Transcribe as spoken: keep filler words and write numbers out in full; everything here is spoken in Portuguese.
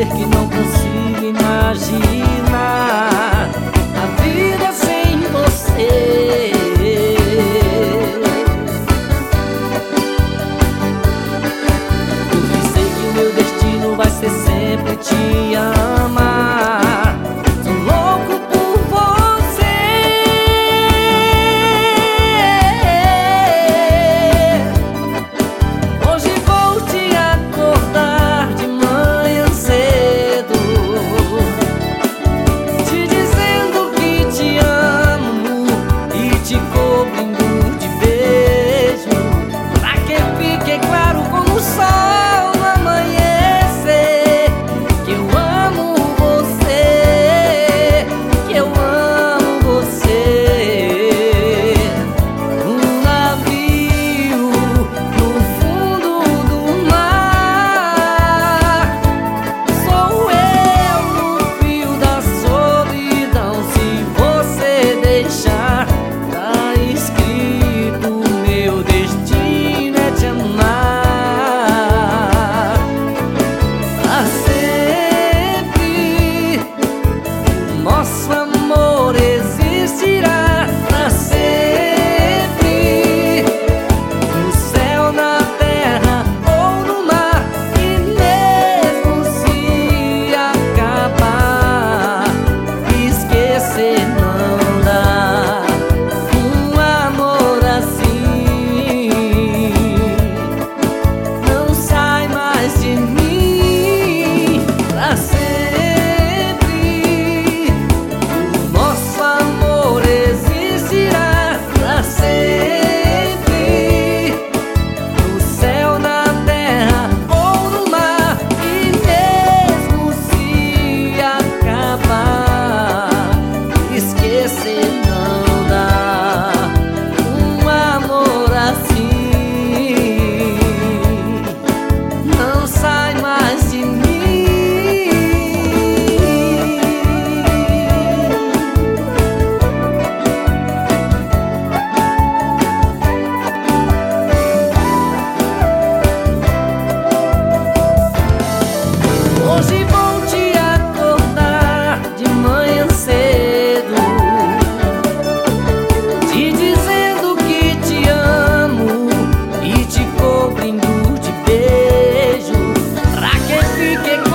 dizer que não consigo imaginar a vida sem você. Eu sei que o meu destino vai ser sempre te amar. Sou louco por você. Hoje vou te acordar de manhã cedo, te dizendo que te amo e te cobrindo de beijo, pra que fique claro como o sol no amanhecer, que eu amo você, que eu amo você. Um navio no fundo do mar, sou eu no fio da solidão. Se você deixar, tá escrito, meu destino é te amar pra sempre. Nosso amor existirá pra sempre, no céu, na terra ou no mar. E mesmo se acabar, esquecer não dá. Um amor assim não sai mais de mim pra sempre. O nosso amor existirá pra sempre, no céu, na terra ou no mar. E mesmo se acabar, esquecer não dá. Um amor assim não sai mais de mim. Hoje vou te acordar de manhã cedo, te dizendo que te amo e te cobrindo de beijo, pra que fique